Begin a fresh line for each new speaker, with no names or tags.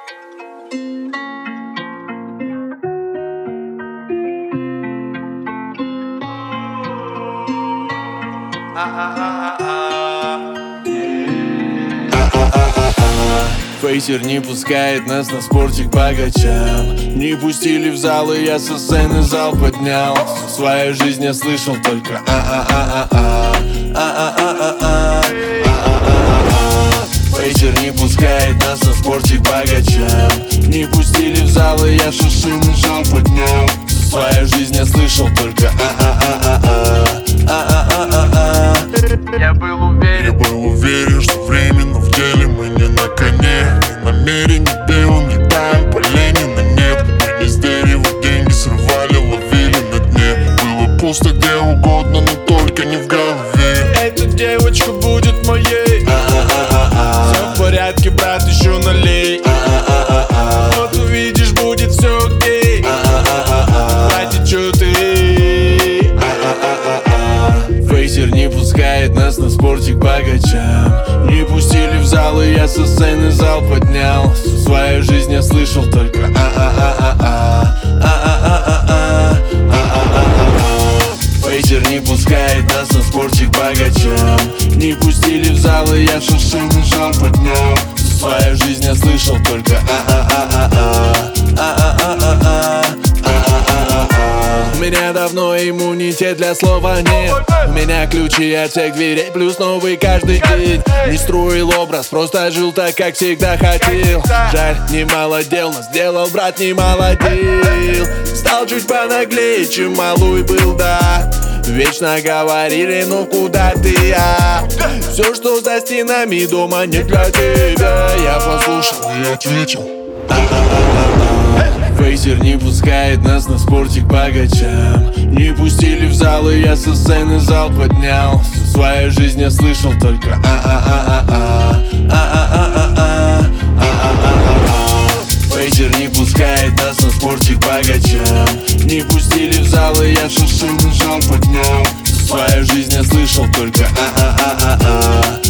Фейсер не пускает нас на спортик богачам. Не пустили в зал, и я со сцены зал поднял. Всю свою жизнь я слышал только Фейсер не пускает нас на спортик богачам. Не пустили в зал, и я со сцены зал поднял. Всю свою жизнь я слышал только
Я был уверен, что временно в деле мы не на коне. Не намерен, не белым, летаем по Ленина. Нет, мы не с дерева деньги срывали, ловили на дне. Было пусто где угодно, но только не в голове.
Эта девочка будет моей. Все в порядке, брат, еще налей. Вот увидишь, будет все окей. Братья, чё ты? Фейсер не пускает нас на спортик богачам. Не пустили в зал, и я со сцены зал поднял. Всю свою жизнь я слышал только Фейсер не пускает нас на спортик богачам. Не пустили в зал, и я со сцены зал поднял. Всю свою жизнь я слышал только У меня давно иммунитет для слова нет. У меня ключи от всех дверей, плюс новый каждый день. Не строил образ, просто жил так, как всегда хотел. Жаль, немало дел, но сделал, брат, немало дел. Стал чуть понаглее, чем малой был, да. Вечно говорили, ну куда ты, Все, что за стенами дома, не для тебя. Я послушал и ответил. Фейсер не пускает нас на спортик богачам. Не пустили в зал, и я со сцены зал поднял. Всю свою жизнь я слышал только Фейсер не пускает нас на спортик богачам. Не пустили в зал, и я со сцены зал поднял. Всю свою жизнь я слышал только